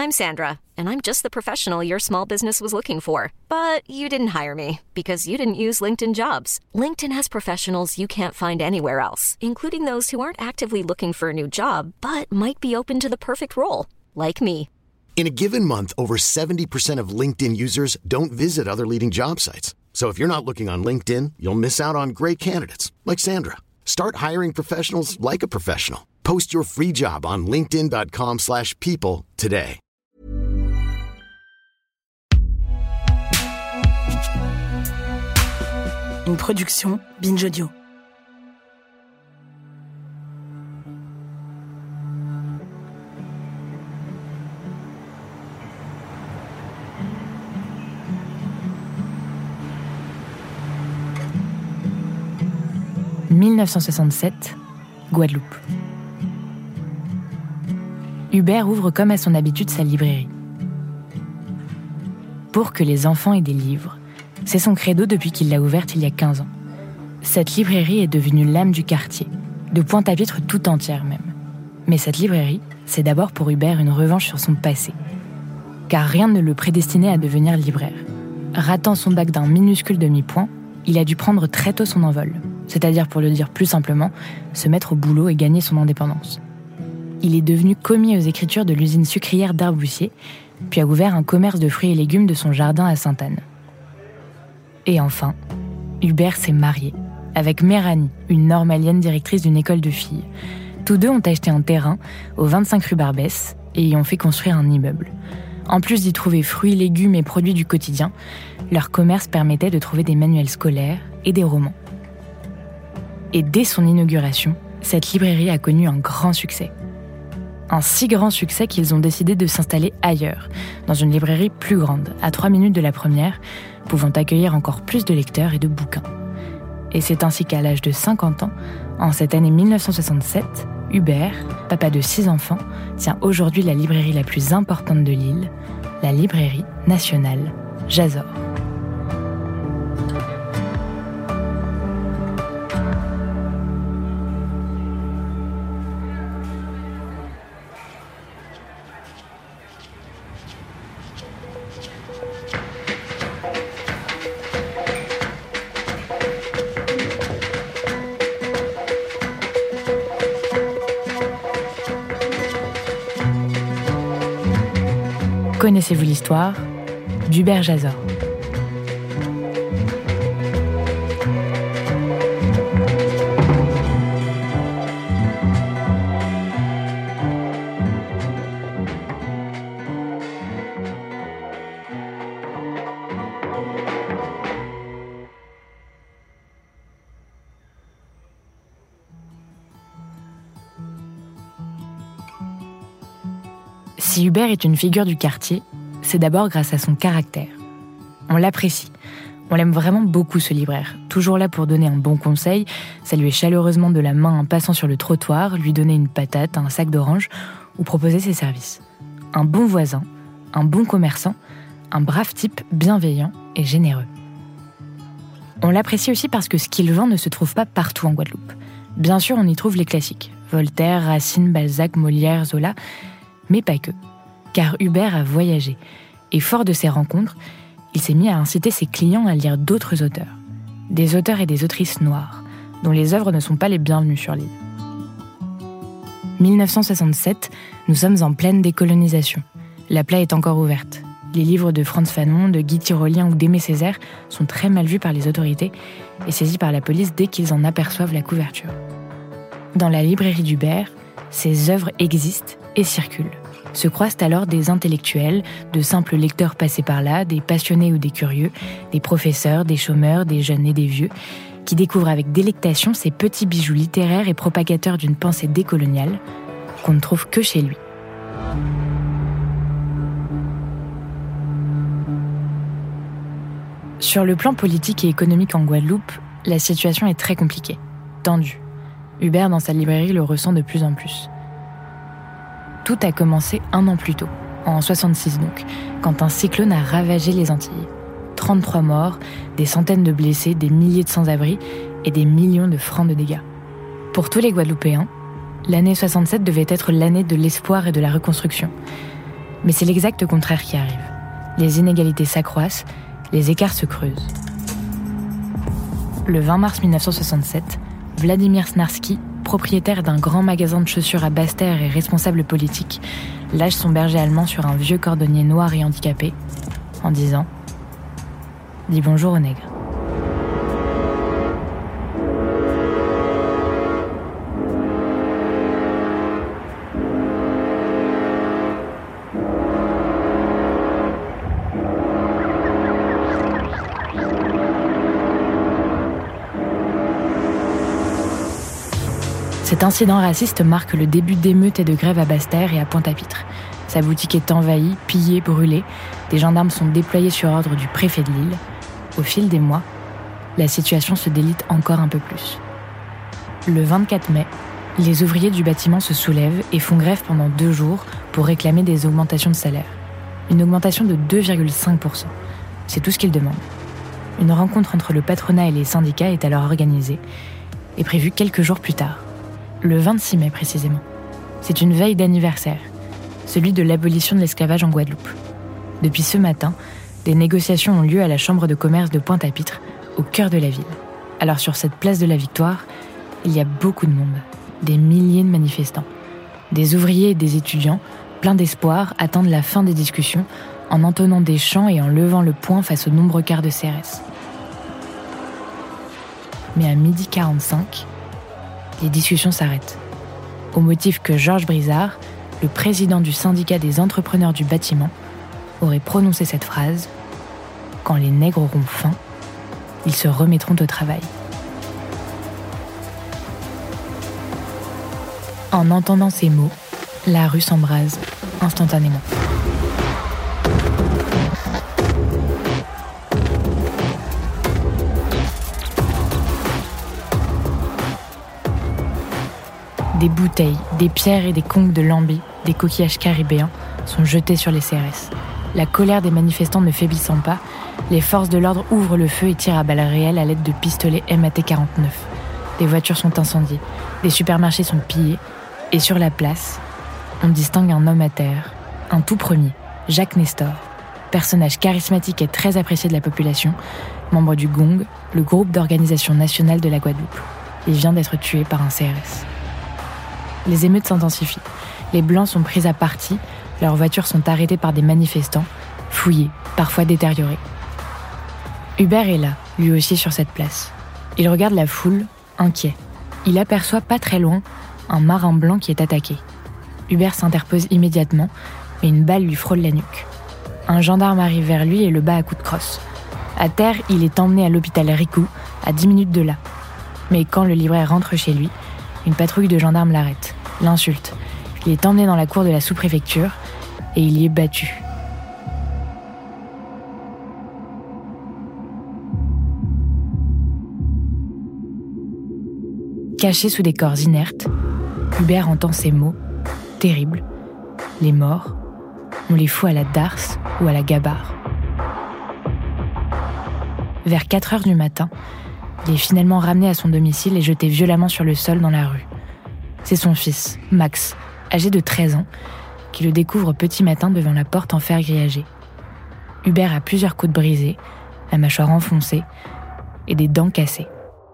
I'm Sandra, and I'm just the professional your small business was looking for. But you didn't hire me because you didn't use LinkedIn Jobs. LinkedIn has professionals you can't find anywhere else, including those who aren't actively looking for a new job, but might be open to the perfect role, like me. In a given month, over 70% of LinkedIn users don't visit other leading job sites. So if you're not looking on LinkedIn, you'll miss out on great candidates like Sandra. Start hiring professionals like a professional. Post your free job on linkedin.com/people today. Une production Binge Audio. « 1967, Guadeloupe. Hubert ouvre comme à son habitude sa librairie. Pour que les enfants aient des livres, c'est son credo depuis qu'il l'a ouverte il y a 15 ans. Cette librairie est devenue l'âme du quartier, de Pointe-à-Pitre tout entière même. Mais cette librairie, c'est d'abord pour Hubert une revanche sur son passé. Car rien ne le prédestinait à devenir libraire. Ratant son bac d'un minuscule demi-point, il a dû prendre très tôt son envol. C'est-à-dire, pour le dire plus simplement, se mettre au boulot et gagner son indépendance. Il est devenu commis aux écritures de l'usine sucrière d'Arboussier, puis a ouvert un commerce de fruits et légumes de son jardin à Sainte-Anne. Et enfin, Hubert s'est marié, avec Méranie, une normalienne directrice d'une école de filles. Tous deux ont acheté un terrain au 25 rue Barbès et y ont fait construire un immeuble. En plus d'y trouver fruits, légumes et produits du quotidien, leur commerce permettait de trouver des manuels scolaires et des romans. Et dès son inauguration, cette librairie a connu un grand succès. Un si grand succès qu'ils ont décidé de s'installer ailleurs, dans une librairie plus grande, à 3 minutes de la première, pouvant accueillir encore plus de lecteurs et de bouquins. Et c'est ainsi qu'à l'âge de 50 ans, en cette année 1967, Hubert, papa de 6 enfants, tient aujourd'hui la librairie la plus importante de l'île, la librairie nationale Jazor. Connaissez-vous l'histoire d'Hubert Jazor? Si Hubert est une figure du quartier, c'est d'abord grâce à son caractère. On l'apprécie. On l'aime vraiment beaucoup, ce libraire. Toujours là pour donner un bon conseil, saluer chaleureusement de la main un passant sur le trottoir, lui donner une patate, un sac d'orange ou proposer ses services. Un bon voisin, un bon commerçant, un brave type bienveillant et généreux. On l'apprécie aussi parce que ce qu'il vend ne se trouve pas partout en Guadeloupe. Bien sûr, on y trouve les classiques. Voltaire, Racine, Balzac, Molière, Zola, mais pas que. Car Hubert a voyagé. Et fort de ses rencontres, il s'est mis à inciter ses clients à lire d'autres auteurs. Des auteurs et des autrices noirs, dont les œuvres ne sont pas les bienvenues sur l'île. 1967, nous sommes en pleine décolonisation. La plaie est encore ouverte. Les livres de Frantz Fanon, de Guy Tyrolien ou d'Aimé Césaire sont très mal vus par les autorités et saisis par la police dès qu'ils en aperçoivent la couverture. Dans la librairie d'Hubert, ces œuvres existent et circulent. Se croisent alors des intellectuels, de simples lecteurs passés par là, des passionnés ou des curieux, des professeurs, des chômeurs, des jeunes et des vieux, qui découvrent avec délectation ces petits bijoux littéraires et propagateurs d'une pensée décoloniale qu'on ne trouve que chez lui. Sur le plan politique et économique en Guadeloupe, la situation est très compliquée, tendue. Hubert, dans sa librairie, le ressent de plus en plus. Tout a commencé 1 an plus tôt, en 66 donc, quand un cyclone a ravagé les Antilles. 33 morts, des centaines de blessés, des milliers de sans-abri et des millions de francs de dégâts. Pour tous les Guadeloupéens, l'année 67 devait être l'année de l'espoir et de la reconstruction. Mais c'est l'exact contraire qui arrive. Les inégalités s'accroissent, les écarts se creusent. Le 20 mars 1967, Vladimir Snarsky, propriétaire d'un grand magasin de chaussures à Basse-Terre et responsable politique, lâche son berger allemand sur un vieux cordonnier noir et handicapé, en disant « Dis bonjour aux nègres ». Cet incident raciste marque le début d'émeutes et de grèves à Basse-Terre et à Pointe-à-Pitre. Sa boutique est envahie, pillée, brûlée. Des gendarmes sont déployés sur ordre du préfet de l'île. Au fil des mois, la situation se délite encore un peu plus. Le 24 mai, les ouvriers du bâtiment se soulèvent et font grève pendant 2 jours pour réclamer des augmentations de salaire. Une augmentation de 2,5%. C'est tout ce qu'ils demandent. Une rencontre entre le patronat et les syndicats est alors organisée et prévue quelques jours plus tard. Le 26 mai précisément. C'est une veille d'anniversaire, celui de l'abolition de l'esclavage en Guadeloupe. Depuis ce matin, des négociations ont lieu à la chambre de commerce de Pointe-à-Pitre, au cœur de la ville. Alors sur cette place de la Victoire, il y a beaucoup de monde, des milliers de manifestants. Des ouvriers et des étudiants, pleins d'espoir, attendent la fin des discussions en entonnant des chants et en levant le poing face aux nombreux cars de CRS. Mais à 12h45, les discussions s'arrêtent, au motif que Georges Brizard, le président du syndicat des entrepreneurs du bâtiment, aurait prononcé cette phrase « Quand les nègres auront faim, ils se remettront au travail ». En entendant ces mots, la rue s'embrase instantanément. Des bouteilles, des pierres et des conques de lambis, des coquillages caribéens sont jetés sur les CRS. La colère des manifestants ne faiblissant pas, les forces de l'ordre ouvrent le feu et tirent à balles réelles à l'aide de pistolets MAT-49. Des voitures sont incendiées, des supermarchés sont pillés, et sur la place, on distingue un homme à terre, un tout premier, Jacques Nestor, personnage charismatique et très apprécié de la population, membre du GONG, le groupe d'organisation nationale de la Guadeloupe. Il vient d'être tué par un CRS. Les émeutes s'intensifient. Les Blancs sont pris à partie, leurs voitures sont arrêtées par des manifestants, fouillées, parfois détériorées. Hubert est là, lui aussi sur cette place. Il regarde la foule, inquiet. Il aperçoit pas très loin un marin blanc qui est attaqué. Hubert s'interpose immédiatement, mais une balle lui frôle la nuque. Un gendarme arrive vers lui et le bat à coups de crosse. À terre, il est emmené à l'hôpital Ricou, à 10 minutes de là. Mais quand le libraire rentre chez lui, une patrouille de gendarmes l'arrête, l'insulte. Il est emmené dans la cour de la sous-préfecture et il y est battu. Caché sous des corps inertes, Hubert entend ces mots, terribles. Les morts, on les fout à la darse ou à la gabarre. Vers 4h du matin, il est finalement ramené à son domicile et jeté violemment sur le sol dans la rue. C'est son fils, Max, âgé de 13 ans, qui le découvre petit matin devant la porte en fer grillagé. Hubert a plusieurs côtes brisées, la mâchoire enfoncée et des dents cassées.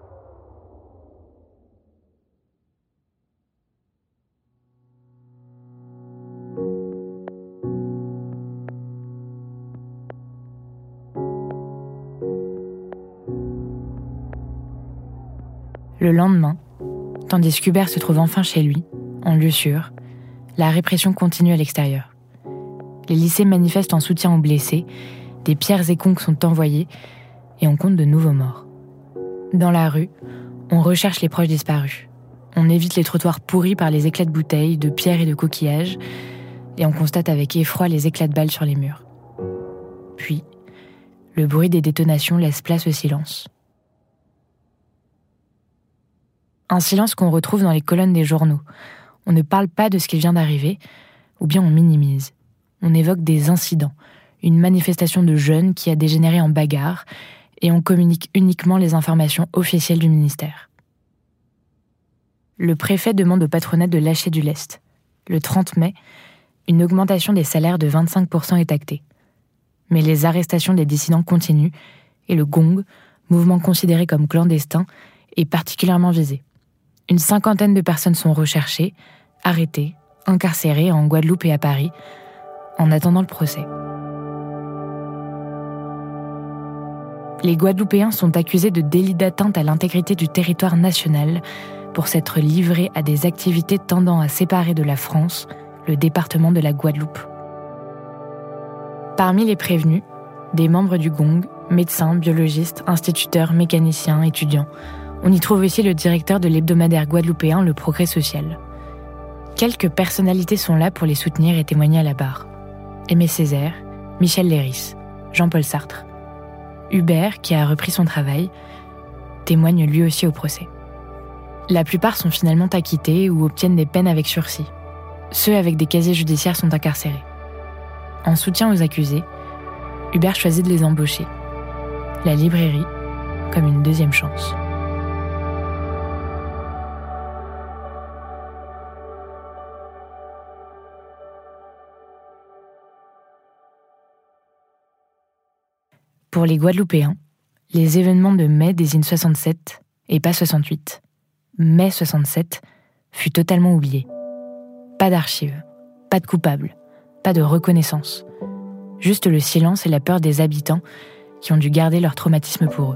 Le lendemain, tandis qu'Hubert se trouve enfin chez lui, en lieu sûr, la répression continue à l'extérieur. Les lycées manifestent en soutien aux blessés, des pierres et conques sont envoyées et on compte de nouveaux morts. Dans la rue, on recherche les proches disparus. On évite les trottoirs pourris par les éclats de bouteilles, de pierres et de coquillages et on constate avec effroi les éclats de balles sur les murs. Puis, le bruit des détonations laisse place au silence. Un silence qu'on retrouve dans les colonnes des journaux. On ne parle pas de ce qui vient d'arriver, ou bien on minimise. On évoque des incidents, une manifestation de jeunes qui a dégénéré en bagarre, et on communique uniquement les informations officielles du ministère. Le préfet demande au patronat de lâcher du lest. Le 30 mai, une augmentation des salaires de 25% est actée. Mais les arrestations des dissidents continuent et le Gong, mouvement considéré comme clandestin, est particulièrement visé. Une 50aine de personnes sont recherchées, arrêtées, incarcérées en Guadeloupe et à Paris, en attendant le procès. Les Guadeloupéens sont accusés de délit d'atteinte à l'intégrité du territoire national pour s'être livrés à des activités tendant à séparer de la France le département de la Guadeloupe. Parmi les prévenus, des membres du Gong, médecins, biologistes, instituteurs, mécaniciens, étudiants. On y trouve aussi le directeur de l'hebdomadaire guadeloupéen Le Progrès Social. Quelques personnalités sont là pour les soutenir et témoigner à la barre. Aimé Césaire, Michel Léris, Jean-Paul Sartre. Hubert, qui a repris son travail, témoigne lui aussi au procès. La plupart sont finalement acquittés ou obtiennent des peines avec sursis. Ceux avec des casiers judiciaires sont incarcérés. En soutien aux accusés, Hubert choisit de les embaucher. La librairie comme une deuxième chance. Pour les Guadeloupéens, les événements de mai désignent 67 et pas 68. Mai 67 fut totalement oublié. Pas d'archives, pas de coupables, pas de reconnaissance. Juste le silence et la peur des habitants qui ont dû garder leur traumatisme pour eux.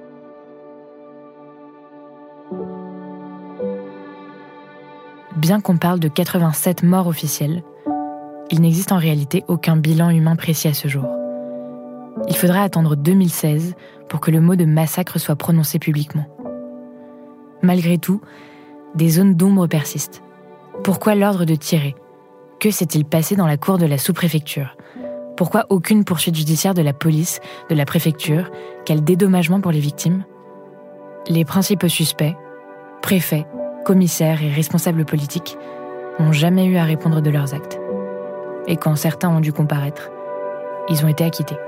Bien qu'on parle de 87 morts officielles, il n'existe en réalité aucun bilan humain précis à ce jour. Il faudra attendre 2016 pour que le mot de massacre soit prononcé publiquement. Malgré tout, des zones d'ombre persistent. Pourquoi l'ordre de tirer ? Que s'est-il passé dans la cour de la sous-préfecture ? Pourquoi aucune poursuite judiciaire de la police, de la préfecture ? Quel dédommagement pour les victimes ? Les principaux suspects, préfets, commissaires et responsables politiques, n'ont jamais eu à répondre de leurs actes. Et quand certains ont dû comparaître, ils ont été acquittés.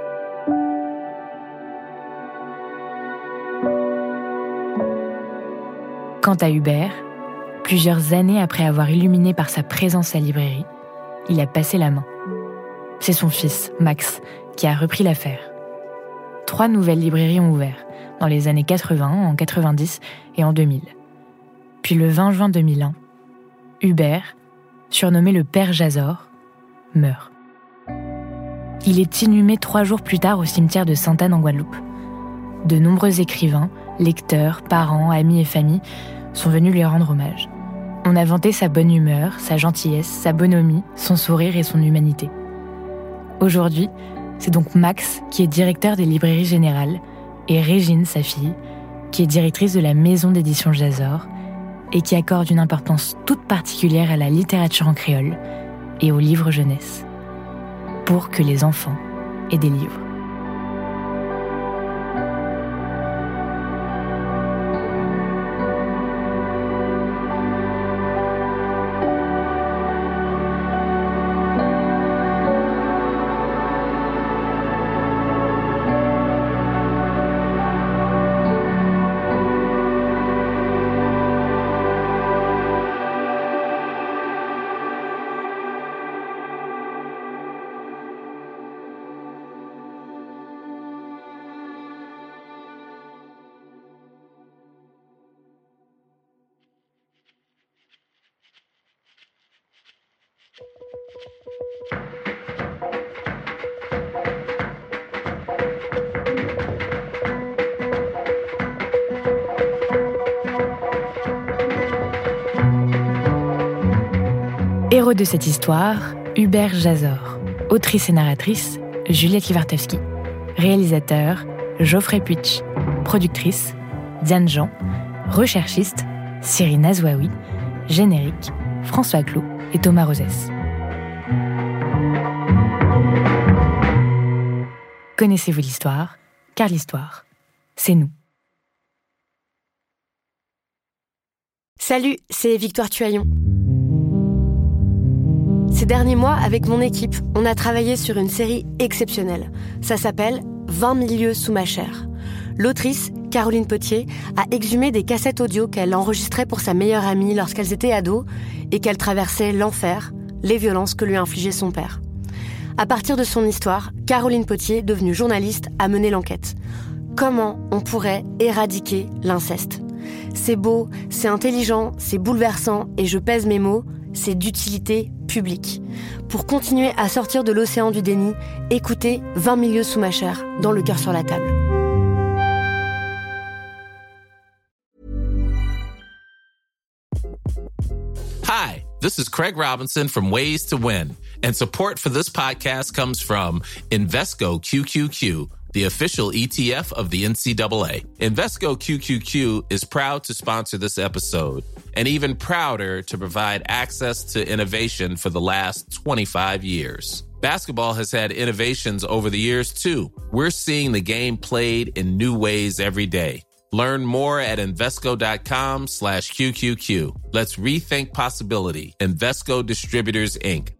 Quant à Hubert, plusieurs années après avoir illuminé par sa présence sa librairie, il a passé la main. C'est son fils, Max, qui a repris l'affaire. 3 nouvelles librairies ont ouvert, dans les années 80, en 90 et en 2000. Puis le 20 juin 2001, Hubert, surnommé le Père Jazor, meurt. Il est inhumé 3 jours plus tard au cimetière de Sainte-Anne en Guadeloupe. De nombreux écrivains, lecteurs, parents, amis et familles sont venus lui rendre hommage. On a vanté sa bonne humeur, sa gentillesse, sa bonhomie, son sourire et son humanité. Aujourd'hui, c'est donc Max qui est directeur des librairies générales et Régine, sa fille, qui est directrice de la maison d'édition Jazor et qui accorde une importance toute particulière à la littérature en créole et aux livres jeunesse, pour que les enfants aient des livres. Héros de cette histoire, Hubert Jazor. Autrice et narratrice, Juliette Livartowski. Réalisateur, Geoffrey Puitch. Productrice, Diane Jean. Recherchiste, Cyril Nazouaoui. Générique, François Clot et Thomas Rosès. Connaissez-vous l'histoire ? Car l'histoire, c'est nous. Salut, c'est Victoire Tuaillon. Ces derniers mois, avec mon équipe, on a travaillé sur une série exceptionnelle. Ça s'appelle 20 000 lieues sous ma chair. L'autrice, Caroline Potier, a exhumé des cassettes audio qu'elle enregistrait pour sa meilleure amie lorsqu'elles étaient ados et qu'elles traversaient l'enfer les violences que lui infligeait son père. À partir de son histoire, Caroline Potier, devenue journaliste, a mené l'enquête. Comment on pourrait éradiquer l'inceste ? C'est beau, c'est intelligent, c'est bouleversant, et je pèse mes mots, c'est d'utilité publique. Pour continuer à sortir de l'océan du déni, écoutez 20 milieux sous ma chair, dans Le cœur sur la table. Hi, this is Craig Robinson from Ways to Win, and support for this podcast comes from Invesco QQQ, the official ETF of the NCAA. Invesco QQQ is proud to sponsor this episode, and even prouder to provide access to innovation for the last 25 years. Basketball has had innovations over the years, too. We're seeing the game played in new ways every day. Learn more at Invesco.com/QQQ. Let's rethink possibility. Invesco Distributors, Inc.